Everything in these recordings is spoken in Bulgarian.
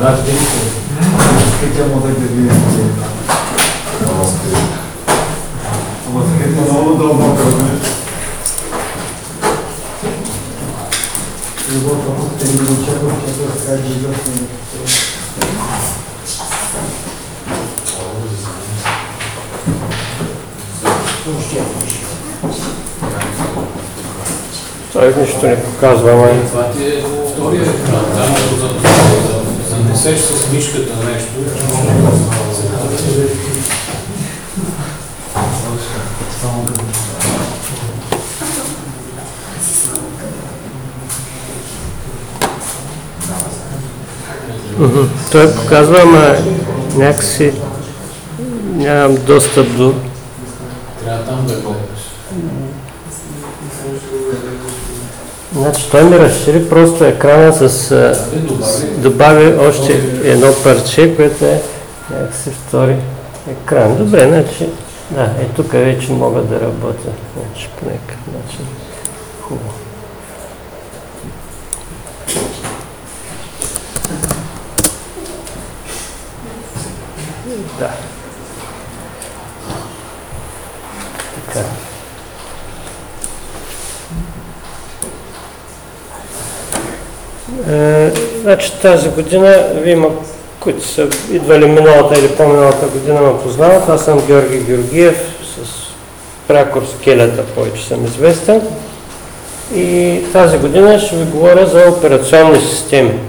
Възпитано да ги много дълбоко. Любовно, те ни очакват, че това така животни. Той нищо не показва, май. Това ти е втория екран, там занесеш с мишката нещо. Той показва, ама някакси нямам достъп до... Трябва там да го. Значи той ми разшири просто екрана с... добави още едно парче, което е някакси втори екран. Добре, значи... Да, тук вече мога да работя. Значи по някакъв начин. Хубаво. Да. Така. Значи тази година, вие има, които са идвали миналата или по-миналата година, ме познават. Аз съм Георги Георгиев, с прякор с Келята, повече съм известен. И тази година ще ви говоря за операционни системи.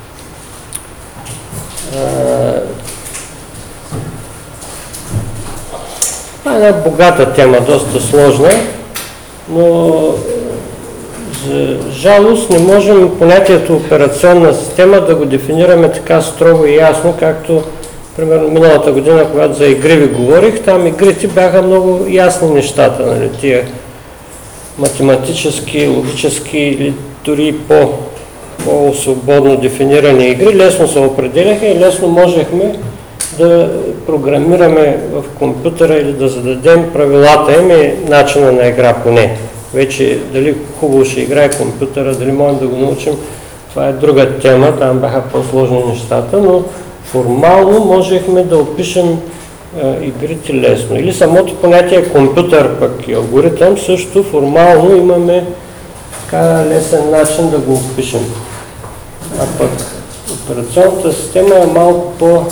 Това е една богата тема, доста сложна, но за жалост не можем понятието операционна система да го дефинираме така строго и ясно, както примерно миналата година, когато за игри ви говорих, там игрите бяха много ясни нещата, нали, тия математически, логически или дори по-свободно дефинирани игри, лесно се определяха и лесно можехме да програмираме в компютъра или да зададем правилата им и начина на игра поне. Вече дали хубаво ще играе компютъра, дали можем да го научим, това е друга тема, там бяха по-сложни нещата, но формално можехме да опишем игрите лесно. Или самото понятие компютър пък и алгоритъм също формално имаме така лесен начин да го опишем. А пък операционната система е малко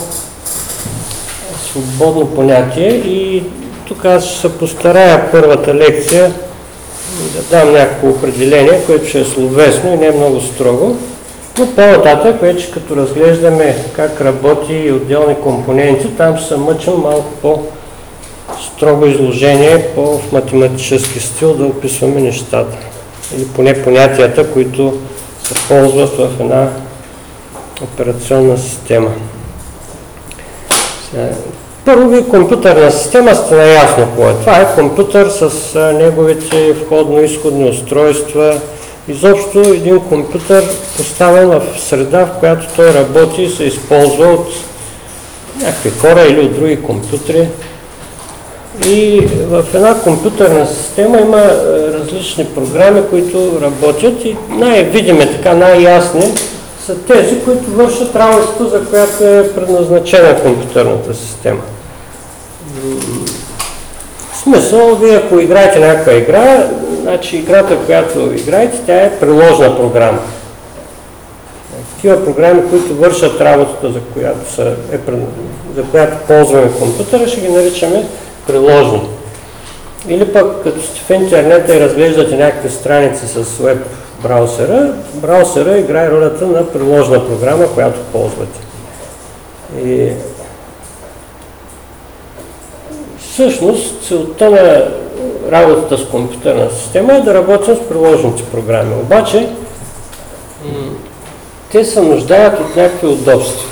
по-свободно понятие и тук аз ще се постарая първата лекция да дам някакво определение, което ще е словесно и не е много строго. Но по-нататък, вече като разглеждаме как работи и отделни компоненти, там ще се мъчим малко по-строго изложение, в математически стил да описваме нещата. Или поне понятията, които се ползват в една операционна система. Първо ви компютърна система сте наясно какво е. Това е компютър с неговите входно-изходни устройства. Изобщо един компютър поставен в среда, в която той работи и се използва от някакви хора или от други компютри. И в една компютърна система има различни програми, които работят и най-видими, така най-ясни са тези, които вършат работата, за която е предназначена компютърната система. В смисъл, вие ако играете някаква игра, значи играта, която играете, тя е приложна програма. Такива програми, които вършат работата, за която ползваме компютъра, ще ги наричаме приложни. Или пък, като сте в интернета и разглеждате някакви страници с веб браузъра играе ролята на приложна програма, която ползвате. И всъщност целта на работата с компютърна система е да работим с приложните програми. Обаче те се нуждаят от някакви удобства.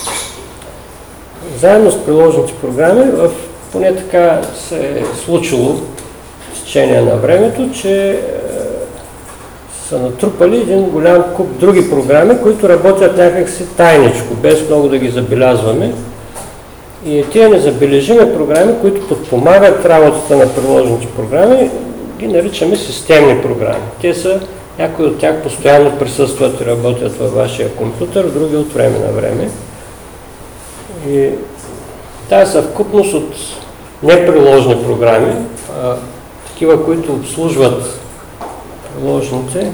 Заедно с приложните програми, поне така се е случило в течение на времето, че са натрупали един голям куп други програми, които работят някакси тайничко, без много да ги забелязваме. И тия незабележими програми, които подпомагат работата на приложените програми, ги наричаме системни програми. Някои от тях постоянно присъстват и работят във вашия компютър, други от време на време. И тази съвкупност от неприложни програми, такива, които обслужват приложните,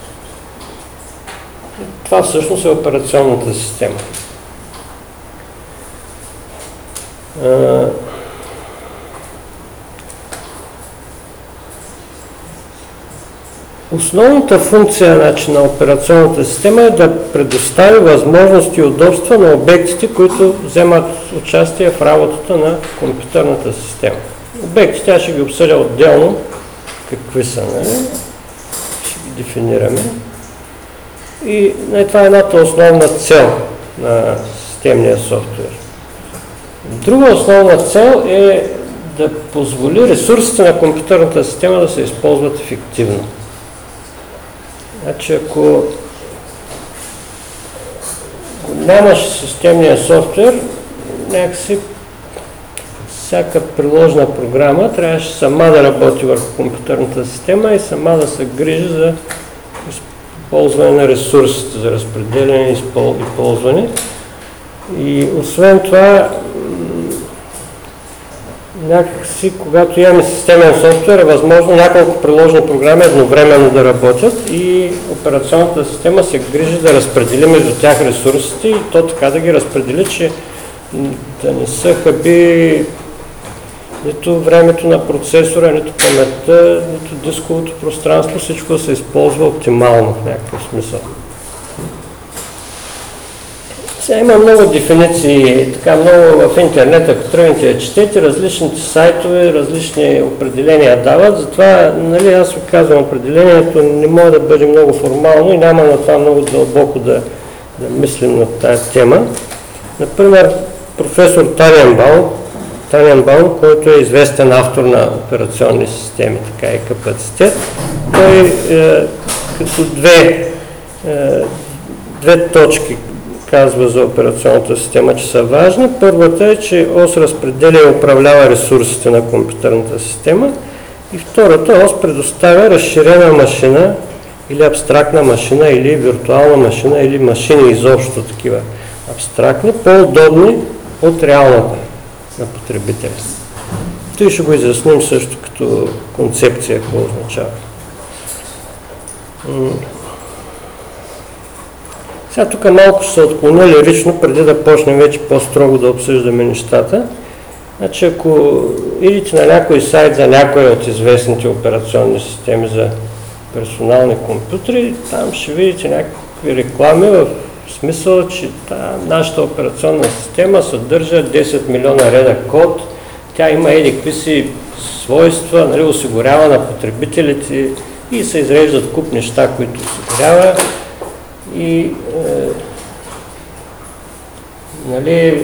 това всъщност е операционната система. Основната функция на операционната система е да предостави възможности и удобства на обектите, които вземат участие в работата на компютърната система. Обектите, аз ще ги обсъдя отделно, какви са, нали? Ще ги дефинираме. И това е едната основна цел на системния софтуер. Друга основна цел е да позволи ресурсите на компютърната система да се използват ефективно. Значи, ако нямаш системния софтуер, някакси всяка приложна програма трябваше сама да работи върху компютърната система и сама да се грижи за използване на ресурсите, за разпределение и ползване. И освен това, някакси, когато имаме системен софтуер, е възможно няколко приложни програми едновременно да работят и операционната система се грижи да разпредели между тях ресурсите и то така да ги разпредели, че да не се хаби нито времето на процесора, нито паметта, нито дисковото пространство, всичко да се използва оптимално в някакъв смисъл. Сега има много дефиниции, така много в интернет, ако тръгнете да четете, различните сайтове, различни определения дават, затова, нали, аз ви казвам, определението не може да бъде много формално и няма на това много дълбоко да мислим на тази тема. Например, професор Таненбаум, който е известен автор на операционни системи, така и капацитет, той като две точки казва за операционната система, че са важни. Първата е, че ОС разпределя и управлява ресурсите на компютърната система и втората ОС предоставя разширена машина или абстрактна машина или виртуална машина или машини изобщо такива абстрактни, по-удобни от реалната на потребителя. Той ще го изясним също като концепция, какво означава. Сега тук малко ще се отклоня лирично, преди да почнем вече по-строго да обсъждаме нещата. Значи, ако идете на някой сайт за някоя от известните операционни системи за персонални компютри, там ще видите някакви реклами в смисъл, че нашата операционна система съдържа 10 милиона реда код, тя има какви си свойства, нали, осигурява на потребителите и се изреждат куп неща, които осигурява. И нали,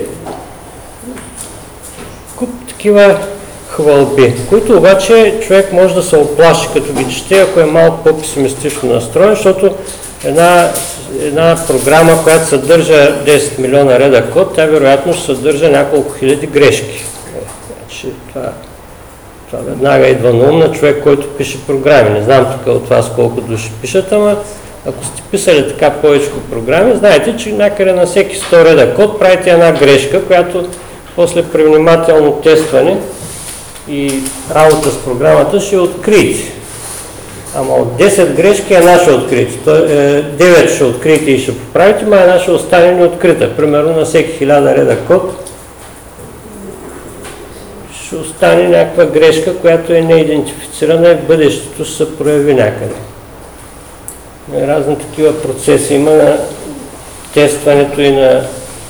куп такива хвалби, които обаче човек може да се оплаши, като ги чете, ако е малко по-песимистично настроен, защото една програма, която съдържа 10 милиона реда код, тя вероятно ще съдържа няколко хиляди грешки. Значи, това веднага идва на ум на човек, който пише програми. Не знам тук от вас колко души пишат, ама ако сте писали така повече програми, знаете, че някъде на всеки 100 реда код правите една грешка, която после при внимателно тестване и работа с програмата ще откриете. Ама от 10 грешки една ще откриете. 9 ще откриете и ще поправите, ама една ще остане неоткрита. Примерно на всеки 1000 реда код ще остане някаква грешка, която е неидентифицирана и в бъдещето ще се прояви някъде. Разни такива процеси има на тестването и на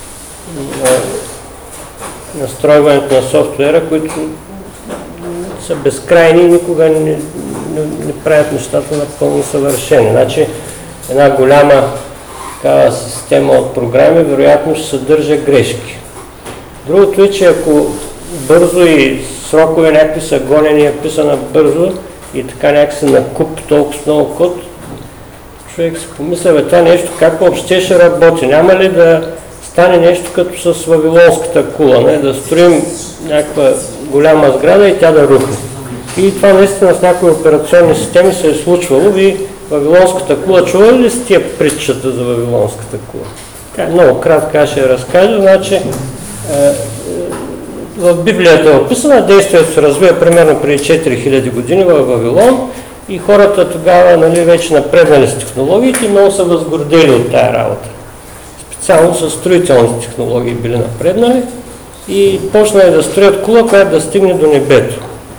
настройването на софтуера, които са безкрайни и никога не правят нещата напълно съвършени. Значи една голяма такава система от програми вероятно ще съдържа грешки. Другото е, че ако бързо и срокове някакви са гонени, е писана бързо и така някакси накуп толкова много код, човек си помисля, това нещо как въобще ще работи? Няма ли да стане нещо като с Вавилонската кула, не? Да строим някаква голяма сграда и тя да рухне. И това наистина с някои операционни системи се е случвало. Ви Вавилонската кула, чували ли сте тия притчата за Вавилонската кула? Тя е много кратка, ще я разкажа. Значи, В Библията е описана, действието се развива примерно преди 4000 години в Вавилон и хората тогава, нали, вече напреднали с технологиите, много са възгордели от тая работа. Специално с строителните технологии били напреднали и почнали да строят кула, която да стигне до небето.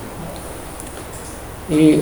И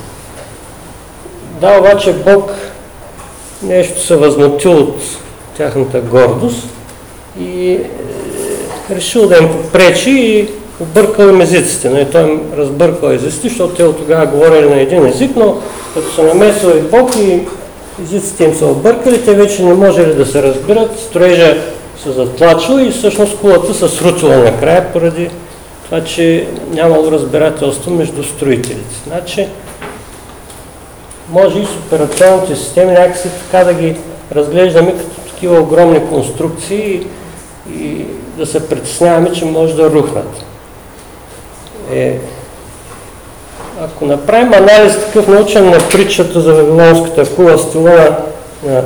да, обаче Бог нещо се възмутил от тяхната гордост и решил да им попречи и объркал им езиците. Но и той им разбъркал езиците, защото те от тогава говорили на един език, но като се намесил и Бог и езиците им са объркали, те вече не можели да се разбират, строежа се затлачил и всъщност кулата се срутила накрая поради това, че нямало разбирателство между строителите. Значи, може и с операционните системи някакси така да ги разглеждаме като такива огромни конструкции и да се притесняваме, че може да рухнат. Ако направим анализ такъв научен на притчата за Вавилонската кула, стила на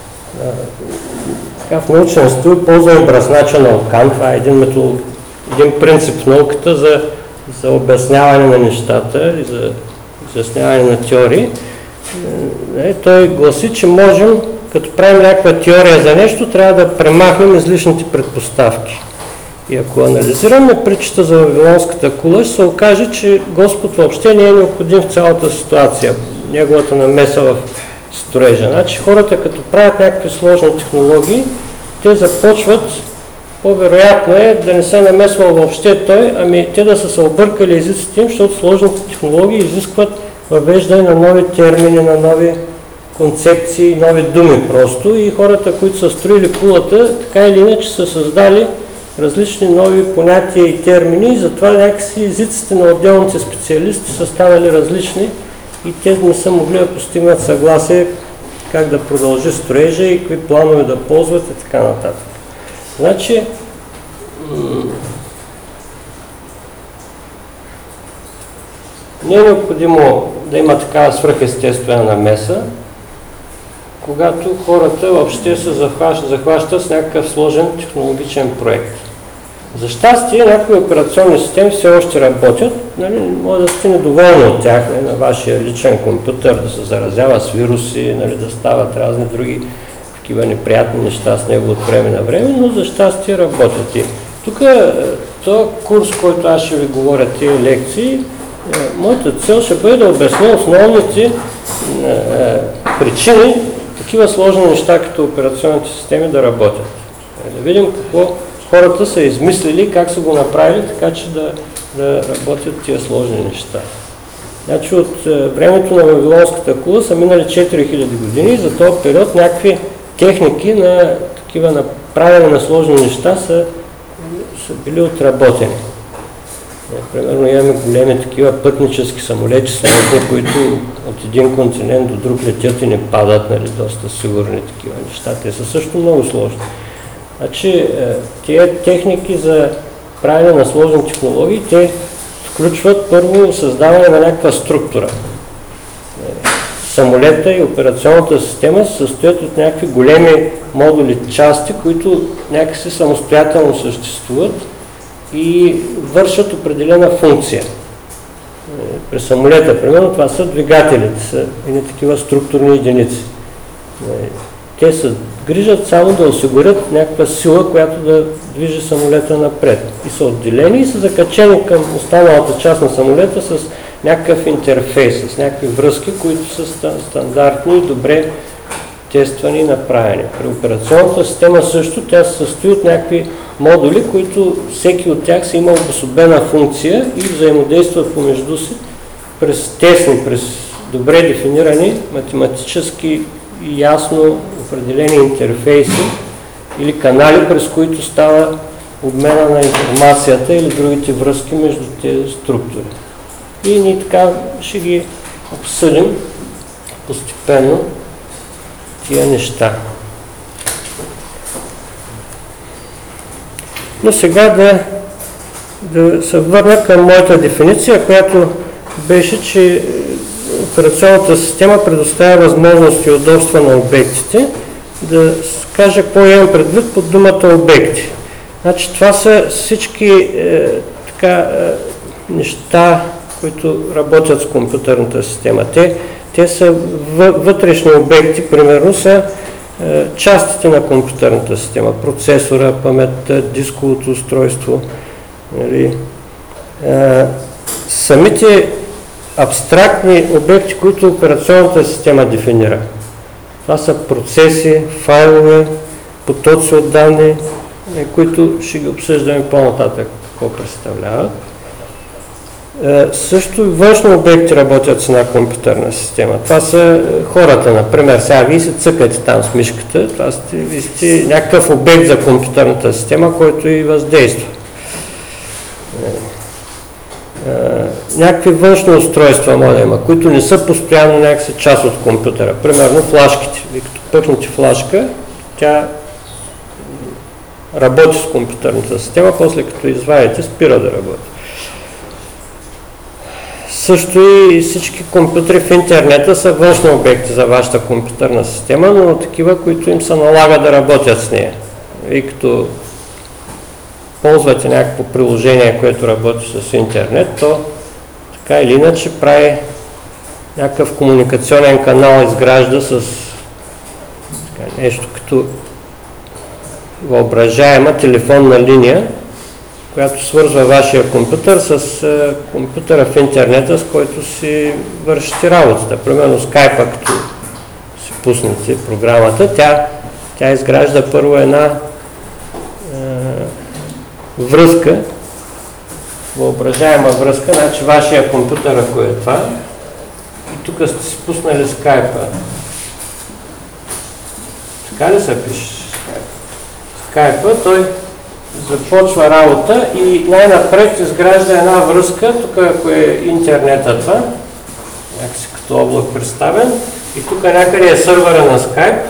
такъв научен стил, ползваме бръснача на Окан. Това е един принцип в науката за обясняване на нещата и за изясняване на теории. Той гласи, че можем, като правим някаква теория за нещо, трябва да премахнем излишните предпоставки. И ако анализираме притчата за Вавилонската кула, ще се окаже, че Господ въобще не е необходим в цялата ситуация, неговата намеса в строежа. Значи хората, като правят някакви сложни технологии, те започват, по-вероятно е да не се намесва въобще той, ами те да са се объркали езиците им, защото сложните технологии изискват въвеждане на нови термини, на нови концепции, нови думи просто, и хората, които са строили кулата, така или иначе са създали различни нови понятия и термини, и затова някакси езиците на отделните специалисти са станали различни и те не са могли да постигнат съгласие как да продължи строежа и какви планове да ползват и така нататък. Значи, не е необходимо да има такава свръхестествена намеса, когато хората въобще се захващат с някакъв сложен технологичен проект. За щастие, някои операционни системи все още работят, нали, може да сте недоволни от тях, нали, на вашия личен компютър, да се заразява с вируси, нали, да стават разни други такива неприятни неща с него от време на време, но за щастие работят. И тук този курс, който аз ще ви говоря, тези лекции, моята цел ще бъде да обясня основните причини такива сложни неща, като операционните системи да работят. Да видим какво хората са измислили, как са го направили, така че да работят тия сложни неща. Значи от времето на Вавилонската кула са минали 4000 години и за този период някакви техники на такива направяне на сложни неща са били отработени. Примерно имаме големи такива пътнически самолети, които от един континент до друг летят и не падат, нали, доста сигурни такива неща. Те са също много сложни. Значи, тези техники за правене на сложни технологии, те включват първо създаване на някаква структура. Самолета и операционната система се състоят от някакви големи модули, части, които някакси самостоятелно съществуват и вършат определена функция. При самолета, примерно, това са двигателите, са едни такива структурни единици. Те се грижат само да осигурят някаква сила, която да движи самолета напред. И са отделени и са закачени към останалата част на самолета с някакъв интерфейс, с някакви връзки, които са стандартни и добре тествани и направени. При операционната система също тя се състои от някакви модули, които всеки от тях са има обособена функция и взаимодействат помежду си през тесни, през добре дефинирани математически и ясно определени интерфейси или канали, през които става обмена на информацията или другите връзки между тези структури. И ние така ще ги обсъдим постепенно тия неща. Но сега да се върна към моята дефиниция, която беше, че операционната система предоставя възможности и удобства на обектите. Да кажа какво имам предвид под думата обекти. Значи това са всички неща, които работят с компютърната система. Те са вътрешни обекти, примерно са частите на компютърната система, процесора, паметта, дисковото устройство. Нали? Самите абстрактни обекти, които операционната система дефинира. Това са процеси, файлове, потоци от данни, които ще ги обсъждаме по-нататък какво представляват. Също и външни обекти работят с една компютърна система. Това са хората, например. Сега вие се цъкате там с мишката, това сте някакъв обект за компютърната система, който и въздейства. Някакви външни устройства може да има, които не са постоянно някакси част от компютъра. Примерно флашките. Вие като пъхнете флашка, тя работи с компютърната система, после като извадите, спира да работи. Също и всички компютри в интернета са външни обекти за вашата компютърна система, но такива, които им се налага да работят с нея. И като ползвате някакво приложение, което работи с интернет, то така или иначе прави някакъв комуникационен канал, изгражда с нещо като въображаема телефонна линия, която свързва вашия компютър с компютъра в интернета, с който си вършите работата. Примерно Skype, като си пуснете програмата, тя изгражда първо една връзка, въображаема връзка, значи вашия компютър, ако е това, и тук сте си пуснали Skype. Така ли се пише Skype? Той започва работа и най-напред изгражда една връзка, тук ако е интернета това, някакси като облак представен, и тук някъде е сървъра на Skype.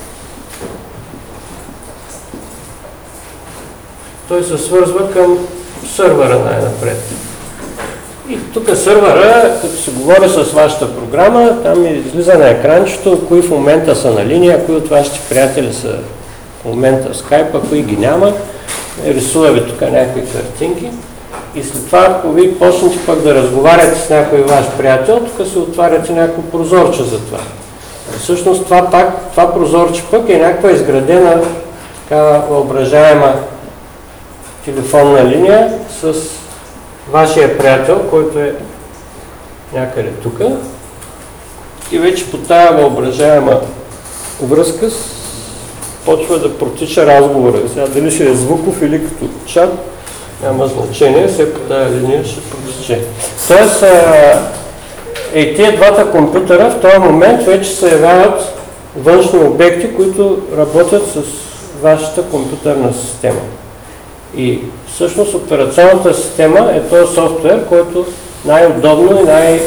Той се свързва към сървъра най-напред. И тук сървъра, като се говори с вашата програма, там излиза на екранчето, кои в момента са на линия, кои от вашите приятели са в момента в Skype, кои ги няма. Рисува ви тук някакви картинки. И след това, ако ви почнете пък да разговаряте с някой ваш приятел, тук се отваряте някакво прозорче за това. Всъщност това прозорче пък е някаква изградена такава въображаема телефонна линия с вашия приятел, който е някъде тук. И вече по тая въображаема връзка почва да протича разговора. Сега дали ще е звуков или като чат, няма значение, все по тая линия ще протиче. Тоест, тези двата компютъра в този момент вече се явяват външни обекти, които работят с вашата компютърна система. И всъщност операционната система е този софтуер, който най-удобно и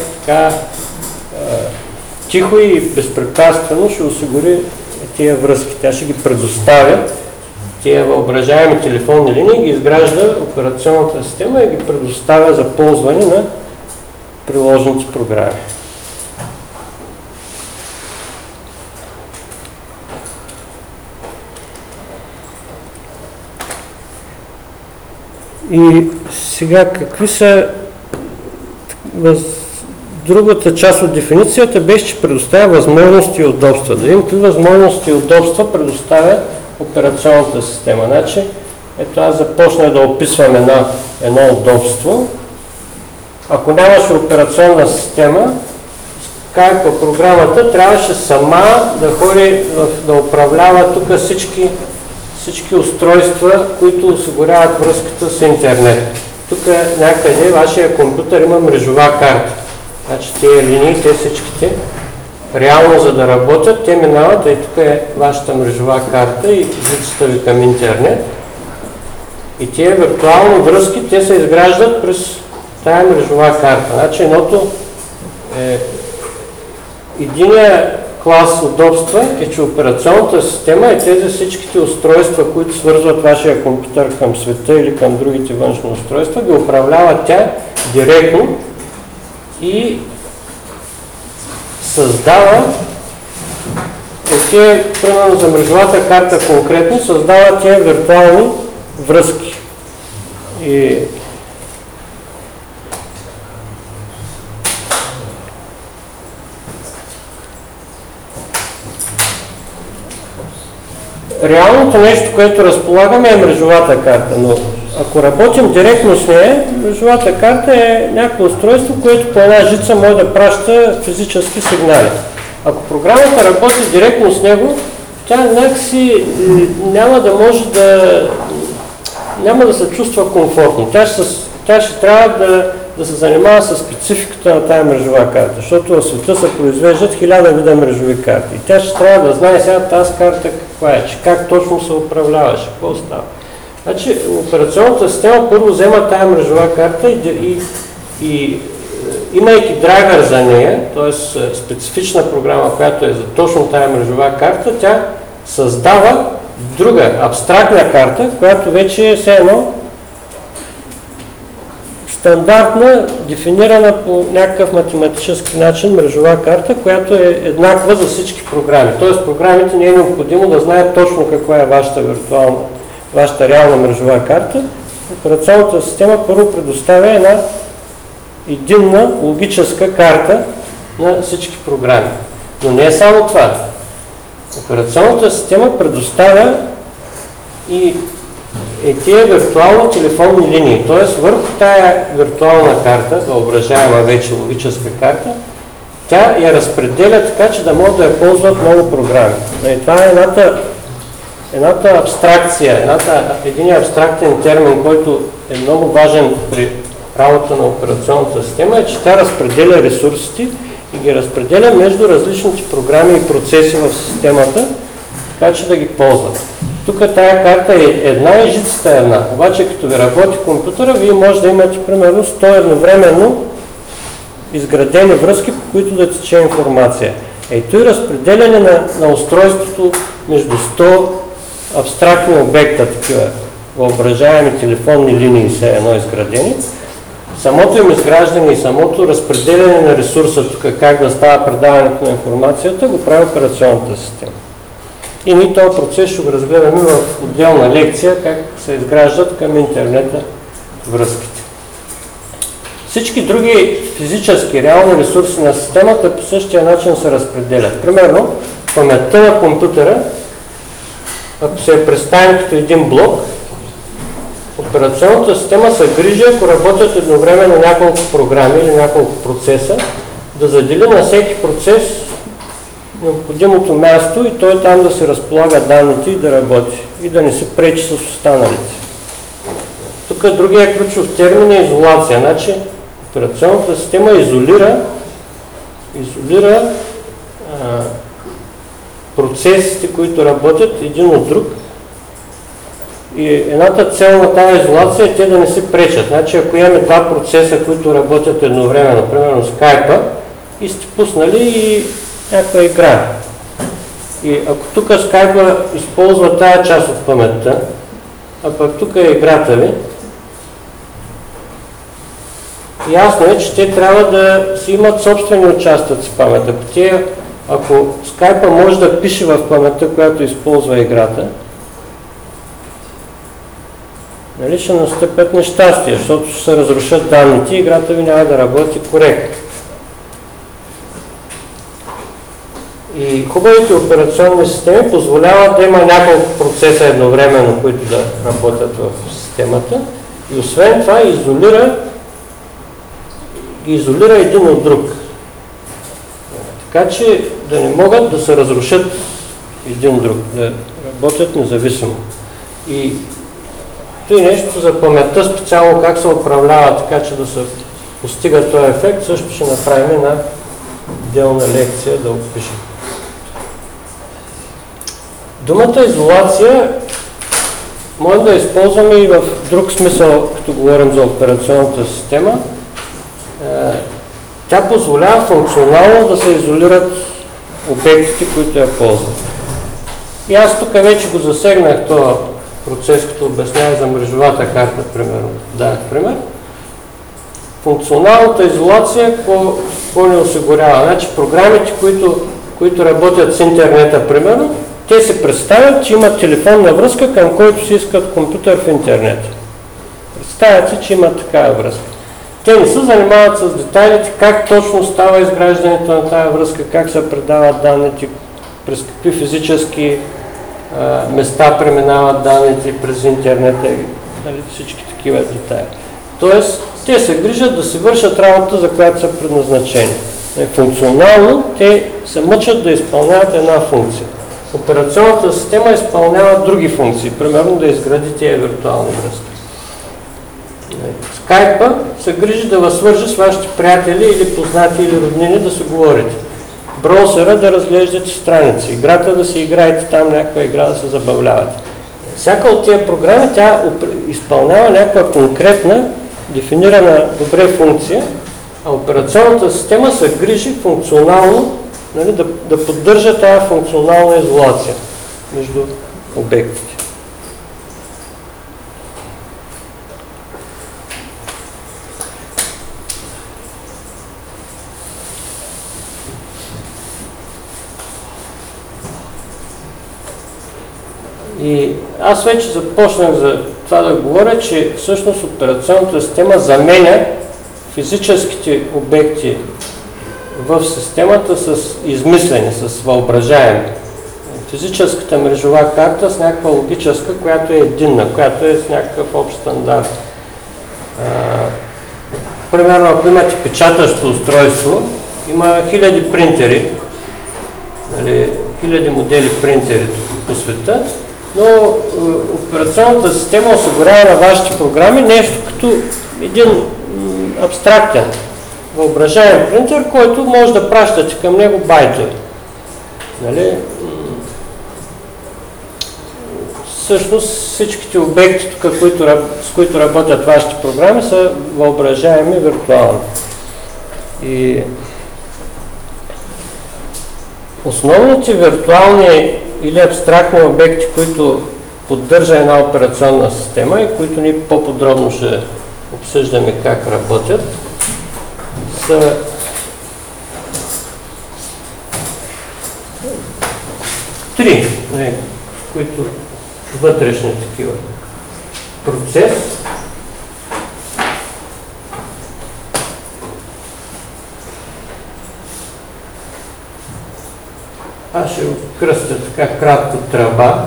тихо и безпрепятствено ще осигури тия връзки. Тя ще ги предоставя, тия въображаеми телефонни линии, ги изгражда операционната система и ги предоставя за ползване на приложените програми. И сега какви са другата част от дефиницията беше, че предоставя възможности и удобства. Да видим какви възможности и удобства предоставя операционната система. Значи, ето аз започнах да описвам едно удобство. Ако нямаше операционна система, Skype програмата трябваше сама да ходи да управлява тук всички устройства, които осигуряват връзката с интернет. Тук някъде вашия компютър има мрежова карта. Значи тези линии, те всичките, реално за да работят, те минават, и тук е вашата мрежова карта и връзката ви към интернет. И тези виртуални връзки, те се изграждат през тая мрежова карта. Значи единия клас удобства е, че операционната система и тези всичките устройства, които свързват вашия компютър към света или към другите външни устройства, ги управлява тя директно и създава, примерно за мрежовата карта конкретно, създава тия виртуални връзки. И реалното нещо, което разполагаме, е мрежовата карта, но ако работим директно с нея, мрежовата карта е някакво устройство, което по една жица може да праща физически сигнали. Ако програмата работи директно с него, тя някакси няма да се чувства комфортно. Тя ще трябва да се занимава с спецификата на тая мрежова карта, защото в света се произвеждат 1000 вида мрежови карти. И тя ще трябва да знае сега тази карта каква е, че как точно се управляваше, какво става. Значи, операционната система първо взема тая мрежова карта и имайки драйвер за нея, т.е. специфична програма, която е за точно тая мрежова карта, тя създава друга абстрактна карта, която вече е все едно стандартна, дефинирана по някакъв математически начин мрежова карта, която е еднаква за всички програми. Т.е. програмите не е необходимо да знаят точно каква е вашата реална мрежова карта. Операционната система първо предоставя една единна логическа карта на всички програми. Но не е само това. Операционната система предоставя и тия виртуални телефонни линии. Т.е. върху тая виртуална карта, въображаема вече логическа карта, тя я разпределя така, че да могат да я ползват много програми. И това е едната абстракция, един абстрактен термин, който е много важен при работа на операционната система, е, че тя разпределя ресурсите и ги разпределя между различните програми и процеси в системата, така че да ги ползват. Тук тая карта е една и жицата е една. Обаче като ви работи компютъра, вие може да имате примерно 100 едновременно изградени връзки, по които да тече информация. Ето и разпределяне на устройството между 100 абстрактни обекта, такива въображаеми телефонни линии са едно изградени. Самото им изграждане и самото разпределяне на ресурса, тук как да става предаването на информацията, го прави операционната система. И ние този процес ще го разгледаме в отделна лекция, как се изграждат към интернета връзките. Всички други физически, реални ресурси на системата по същия начин се разпределят. Примерно, паметта на компютъра, ако се я представим като един блок, операционната система се грижи, ако работят едновременно няколко програми или няколко процеса, да задели на всеки процес необходимото място и той там да се разполага данните и да работи и да не се пречи с останалите. Тук другия ключов термин е изолация. Значи операционната система изолира процесите, които работят един от друг. И едната цел на тази изолация е те да не се пречат. Значи ако имаме два процеса, които работят едновременно, примерно Skype, и сте пуснали и някаква игра. И ако тук Skype използва тая част от паметта, а пък тук е играта ви, ясно е, че те трябва да си имат собствени участъци в памет. Ако Skype може да пише в паметта, която използва играта, нали, ще настъпят нещастия, защото ще се разрушат данните и играта ви няма да работи коректно. И хубавите операционни системи позволяват да има няколко процеса едновременно, които да работят в системата и освен това изолира един от друг. Така че да не могат да се разрушат един друг, да работят независимо. И той нещо за паметта, специално как се управлява така, че да се постига този ефект, също ще направим на отделна лекция да опишем. Думата изолация може да използваме и в друг смисъл, като говорим за операционната система. Тя позволява функционално да се изолират обектите, които я ползват. И аз тук вече го засегнах този процес, като обяснявам за мрежовата карта, примерно. Дадах пример. Функционалната изолация какво ни осигурява? Значи програмите, които работят с интернета, примерно, те се представят, че имат телефонна връзка, към който си искат компютър в интернет. Представят се, че имат такава връзка. Те не се занимават с детайлите, как точно става изграждането на тази връзка, как се предават данните, през какви физически места преминават данните през интернета и всички такива детайли. Тоест, те се грижат да си вършат работа, за която са предназначени. Функционално те се мъчат да изпълняват една функция. Операционната система изпълнява други функции, примерно да изгради тези виртуални връзки. Скайпа се грижи да възсвържи с вашите приятели или познати или роднини да се говорите. Браузъра да разглеждате страници, играта да си играете там някаква игра да се забавлявате. Всяка от тези програми тя изпълнява някаква конкретна, дефинирана добре функция, а операционната система се грижи функционално, нали, да поддържа тази функционална изолация между обектите. И аз вече започнах за това да говоря, че всъщност операционната система заменя физическите обекти в системата с измислени, с въображаеми. Физическата мрежова карта с някаква логическа, която е единна, която е с някакъв общ стандарт. Примерно, ако имате печатащо устройство, има хиляди принтери, нали, хиляди модели принтери по света, но операционната система осигурява на вашите програми нещо като един абстрактен, въображаем принтер, който може да пращате към него байтове. Нали? Всъщност всичките обекти, с които работят вашите програми, са въображаеми виртуални. И основните виртуални или абстрактни обекти, които поддържа една операционна система и които ние по-подробно ще обсъждаме как работят, са три, които вътрешни такива. Процес, аз ще кръстя така кратко тръба,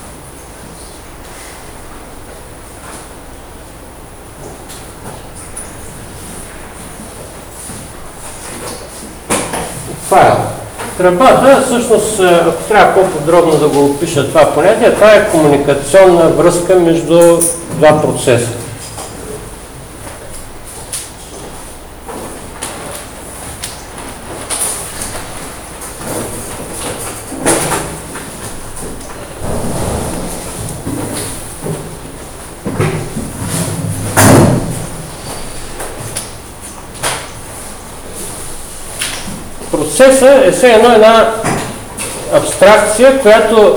файл. Тръбата, всъщност, ако трябва по-подробно да го опиша това понятие, това е комуникационна връзка между два процеса. Процеса е все едно една абстракция, която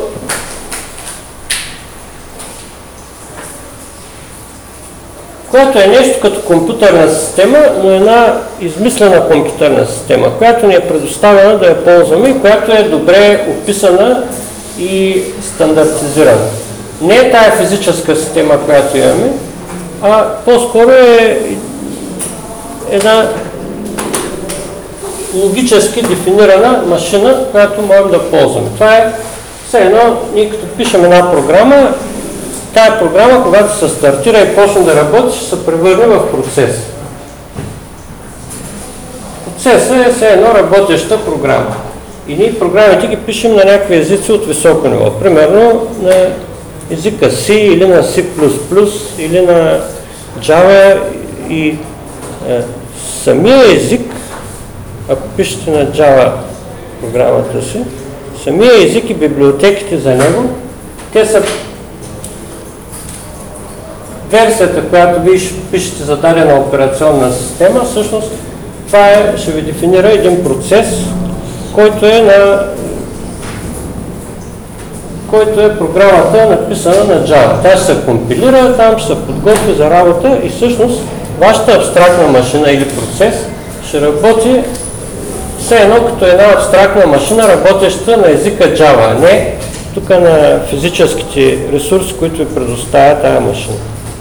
е нещо като компютърна система, но една измислена компютърна система, която ни е предоставена да я ползваме и която е добре описана и стандартизирана. Не е тая физическа система, която имаме, а по-скоро е една логически дефинирана машина, която можем да ползваме. Това е все едно, ние като пишем една програма, тая програма, когато се стартира и почне да работи, ще се превърне в процес. Процесът е все едно работеща програма. И ние програмите ги пишем на някакви езици от високо ниво. Примерно на езика C или на C++ или на Java и самия език, ако пишете на Java програмата си, самия език и библиотеките за него, те са версията, която вие пишете за дадена операционна система, всъщност това ще ви дефинира един процес, който е програмата написана на Java. Тя ще се компилира, там ще се подготви за работа и всъщност вашата абстрактна машина или процес ще работи все едно като една абстрактна машина, работеща на езика Java, а не тук на физическите ресурси, които ви предоставя тази машина.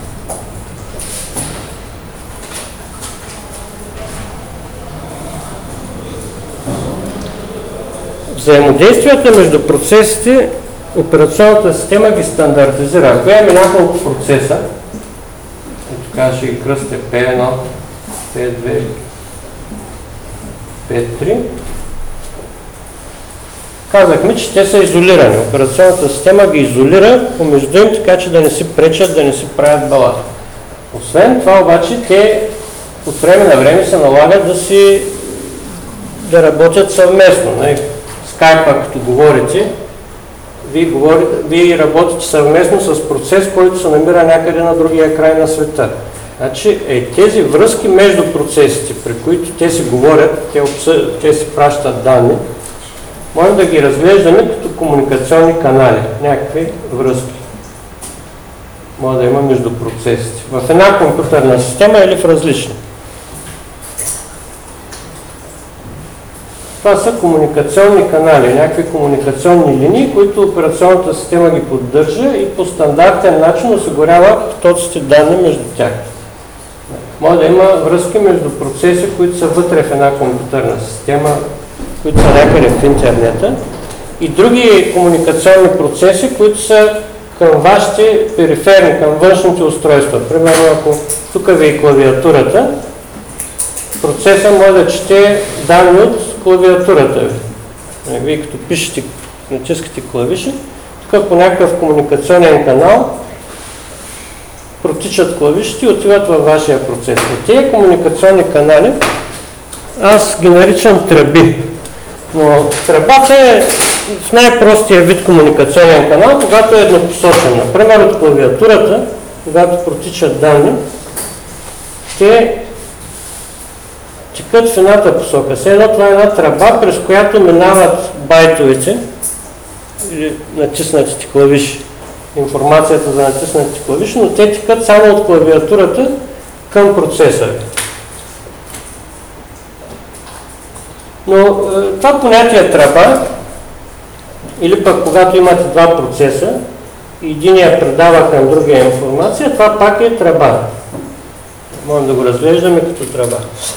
Взаимодействията между процесите, операционната система ги стандартизира. Ако имаме няколко процеса, тук ще ги кръсте P1, P2, P3, казахме, че те са изолирани. Операционната система ги изолира помежду им, така че да не си пречат, да не си правят баласт. Освен това обаче, те от време на време се налагат да работят съвместно. Скайпа, като говорите, вие работите съвместно с процес, който се намира някъде на другия край на света. Значи, тези връзки между процесите, при които те си говорят, те си пращат данни, можем да ги разглеждаме като комуникационни канали, някакви връзки. Може да има между процесите. В една компютърна система или в различни. Това са комуникационни канали, някакви комуникационни линии, които операционната система ги поддържа и по стандартен начин осигурява потоците данни между тях. Може да има връзки между процеси, които са вътре в една компютърна система, които са някъде в интернета, и други комуникационни процеси, които са към вашите периферни, към външните устройства. Примерно, ако тук ви е клавиатурата, процесът може да чете данни от клавиатурата ви. Вие като пишете, натискате клавиши, тук по някакъв комуникационен канал протичат клавишите и отиват във вашия процес. И тези комуникационни канали аз ги наричам тръби. Но тръбата е в най-простия вид комуникационен канал, когато е еднопосочен. Например, от клавиатурата, когато протичат данни, те текат в едната посока. Едно това е една тръба, през която минават байтовете или натиснатите клавиши, информацията за натиснатите клавиши, но те текат само от клавиатурата към процесора. Но това понятие тръба, или пък когато имате два процеса, единия предава към другия информация, това пак е тръба. Можем да го разглеждаме като тръба.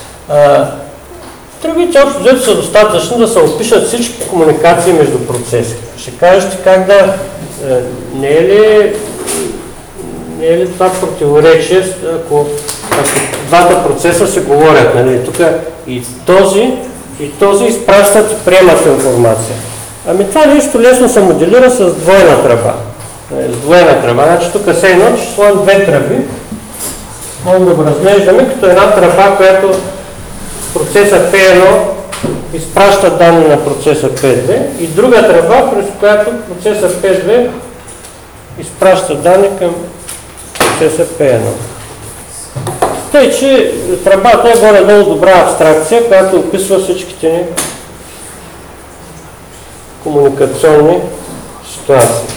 Тръбите общо взето са достатъчни да се опишат всички комуникации между процеси. Ще кажете как да... Не е ли това противоречие, ако двата процеса се говорят, нали? Тук и този изпращат и приемат информация. Ами това нещо лесно се моделира с двойна тръба. С двойна тръба. Значи тук се едно, че сложим две тръби. Можем да го разглеждаме като една тръба, която процеса P1 изпраща данни на процеса P2 и друга тръба, през която процеса P2 изпраща данни към процеса P1. Тъй, че тръбата е горе-долу добра абстракция, която описва всичките ни комуникационни ситуации.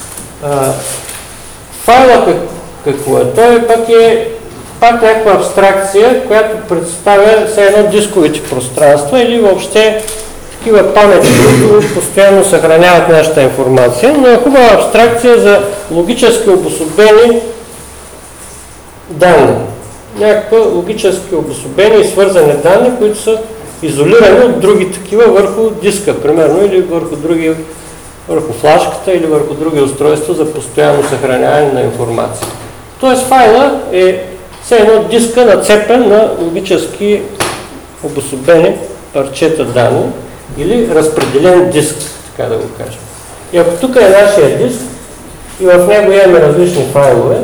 Файлът какво е? Той пак някаква абстракция, която представя все едно дисковите пространства или въобще такива памети, които постоянно съхраняват нашата информация, но е хубава абстракция за логически обособени данни. Някаква логически обособени и свързани данни, които са изолирани от други такива върху диска, примерно, или върху флашката, или върху други устройства за постоянно съхраняване на информация. Тоест файла е все едно диска нацепен на логически обособени парчета данни или разпределен диск, така да го кажем. И ако тук е нашия диск и в него имаме различни файлове,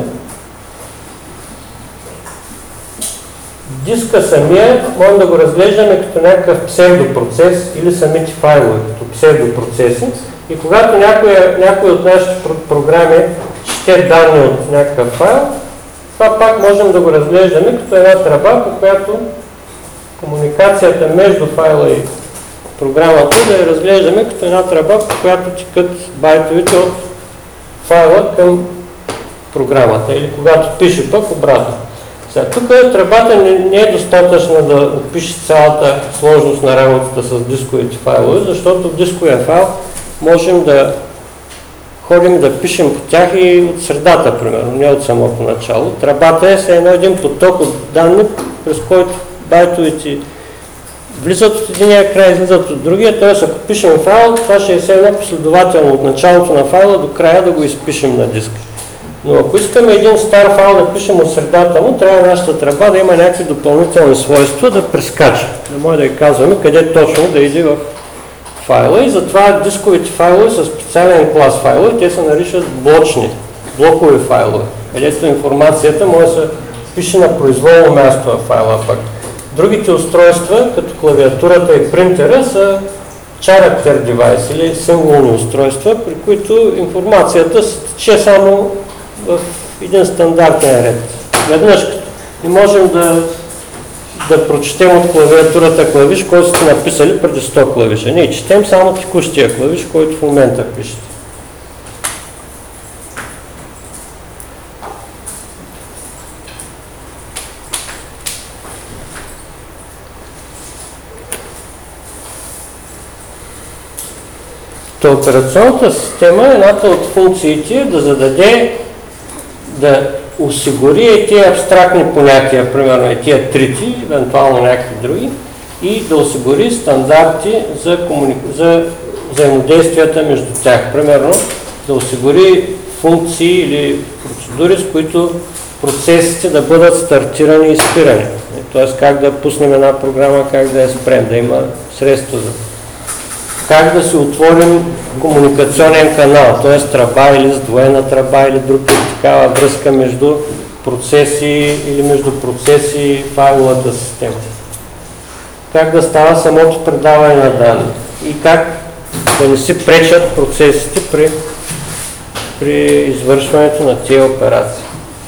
диска самия можем да го разглеждаме като някакъв псевдопроцес или самите файлове, като псевдопроцеси. И когато някой от нашите програми чете данни от някакъв файл, това пак можем да го разглеждаме като една тръба, по която комуникацията между файла и програмата да я разглеждаме като една тръба, по която текат байтовете от файла към програмата или когато пише пък обратно. Сега, тук тръбата не е достатъчна да опише цялата сложност на работата с дисковите файлове, защото в дисковия файл можем да ходим да пишем по тях и от средата, примерно, не от самото начало. Тръбата е все едно един поток от данни, през който байтовете влизат от единия край, излизат от другия, т.е. ако пишем файл, това ще е все едно последователно от началото на файла до края да го изпишем на диск. Но ако искаме един стар файл да пишем от средата му, трябва нашата тръба да има някакви допълнителни свойства да прескача, да може да я казваме къде точно да иде в файла и затова дисковите файлове са специален клас файлове, те се наричат блокови файлове, където информацията може да се пише на произволно място в файла пък. Другите устройства, като клавиатурата и принтера, са character device или символни устройства, при които информацията се тече само в един стандартен ред. Веднъж не можем да прочетем от клавиатурата клавиш, който сте написали преди 100 клавиша. Ние четем само текущия клавиш, който в момента пишете. Операционната система, едната от функциите е да осигури тия абстрактни понятия, примерно и тия трити, евентуално някакви други, и да осигури стандарти за взаимодействията между тях. Примерно да осигури функции или процедури, с които процесите да бъдат стартирани и спирани. Т.е. как да пуснем една програма, как да я спрем, да има средства за как да си отворим комуникационен канал, т.е. тръба или сдвоена тръба или друг такава връзка между процеси или между процеси и файловата система. Как да става самото предаване на данни и как да не си пречат процесите при извършването на тези операции.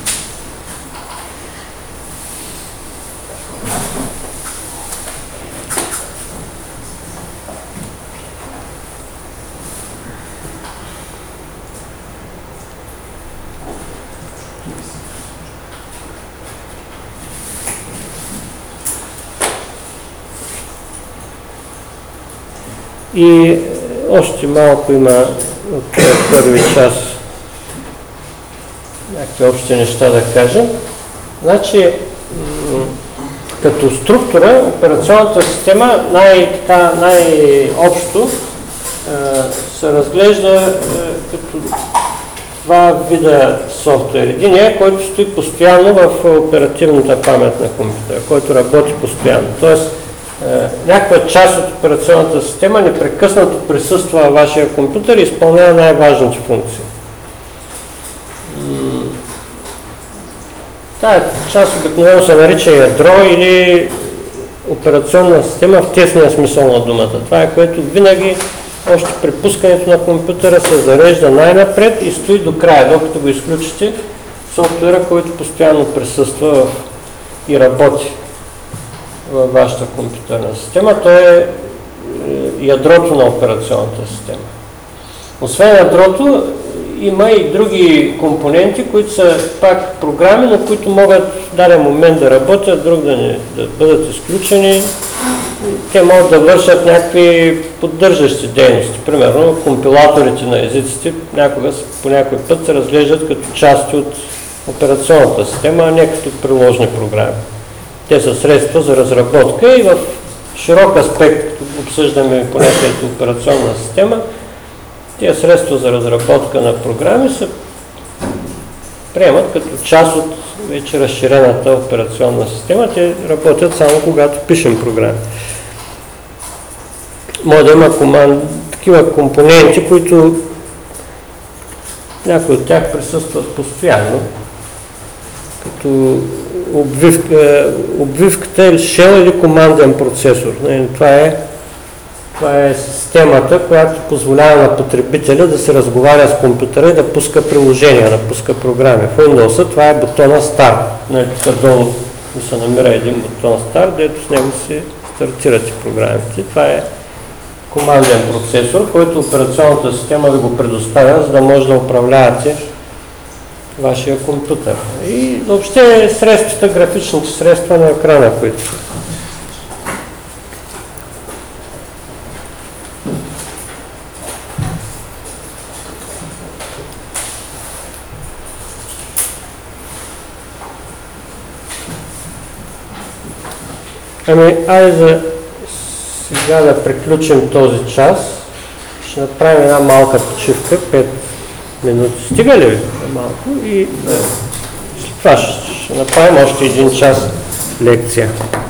И още малко има от първи час някакви общи неща да кажем. Значи, като структура, операционната система най-общо се разглежда като два вида софтуер. Единият, който стои постоянно в оперативната памет на компютъра, който работи постоянно. Тоест, някаква част от операционната система непрекъснато присъства във вашия компютър и изпълнява най-важните функции. Тая част обикновено се нарича ядро или операционна система в тесния смисъл на думата. Това е което винаги още при пускането на компютъра се зарежда най-напред и стои до края, докато го изключите софтуера, който постоянно присъства и работи във вашата компютърна система. То е ядрото на операционната система. Освен ядрото, има и други компоненти, които са пак програми, на които могат в даден момент да работят, друг да бъдат изключени. Те могат да вършат някакви поддържащи дейности. Примерно, компилаторите на езиците някога по някой път се разглеждат като части от операционната система, а не като приложни програми. Те са средства за разработка и в широк аспект, като обсъждаме понятието операционна система, тези средства за разработка на програми се приемат като част от вече разширената операционна система. Те работят само когато пишем програми. Може да има такива компоненти, които някои от тях присъстват постоянно, като обвивката или shell или команден процесор. Това е системата, която позволява на потребителя да се разговаря с компютъра и да пуска приложения, да пуска програми. В Windows това е бутона Start. Тук долу се намира един бутон Start, дето с него се стартират и програмите. Това е команден процесор, който операционната система ви го предоставя, за да може да управлявате вашия компютър. И въобще средствата, графичните средства на екрана, които Ами, айде сега да приключим този час. Ще направим една малка почивка, 5 минути. Стига ли ви? Малко и след това ще направим още един час лекция.